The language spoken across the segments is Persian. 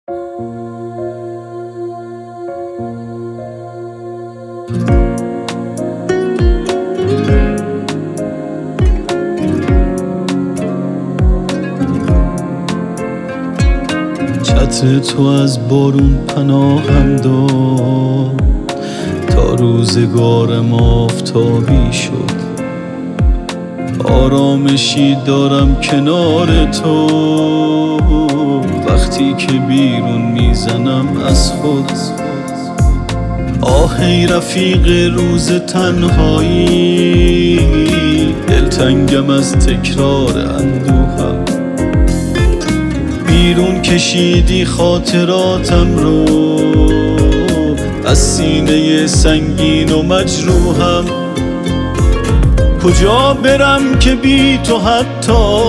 چتر تو از بارون پناهم داد تا روزگارم آفتابی شد. آرامشی دارم کنار تو وقتی که بیرون میزنم از خود. آهی رفیق روز تنهایی، دلتنگم از تکرار اندوهم. بیرون کشیدی خاطراتم رو از سینه سنگین و مجروحم. کجا برم که بی تو حتی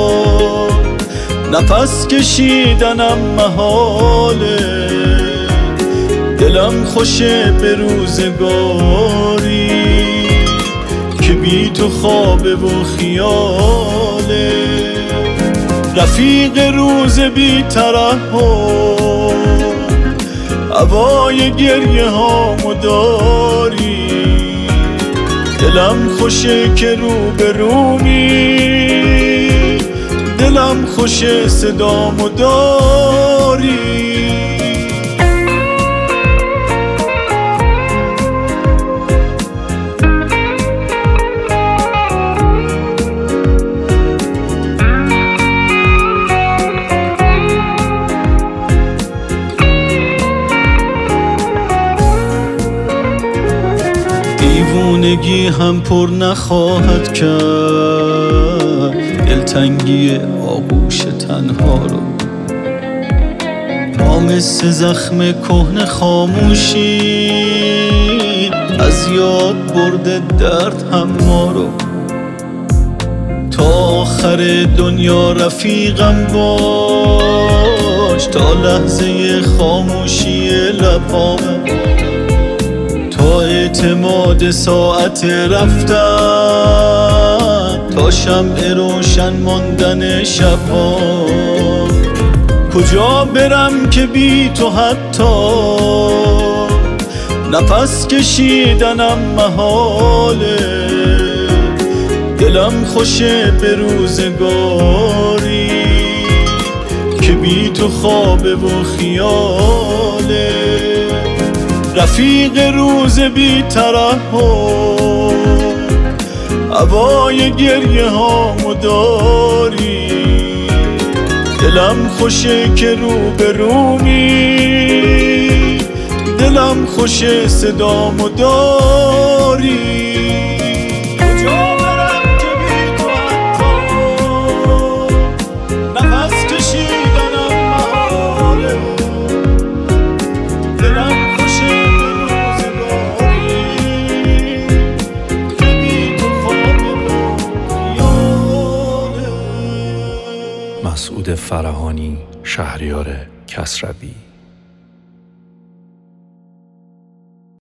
نفس کشیدنم محاله. دلم خوشه به روزگاری که بی تو خوابه و خیاله. رفیق روز بی ترحم، هوای گریه هامو داری. دلم خوشه که رو به رومی، دلم خوشه صدامو داری. دیوونگی هم پر نخواهد کرد دلتنگی آغوش تنها رو. ما مثل زخم کهنه خاموشی از یاد برده درد هم ما رو. تا آخر دنیا رفیقم باش، تا لحظه خاموشی لبامم. تا اعتماد ساعت رفتن، تا شمع روشن ماندن شبها. کجا برم که بی تو حتی نفس کشیدنم محاله. دلم خوشه به روزگاری که بی تو خوابه و خیاله. رفیق روز بی ترحم، هوای گریه هامو داری. دلم خوشه که رو به رومی، دلم خوشه صدامو داری. مسعود فرهانی، شهریار کسروی.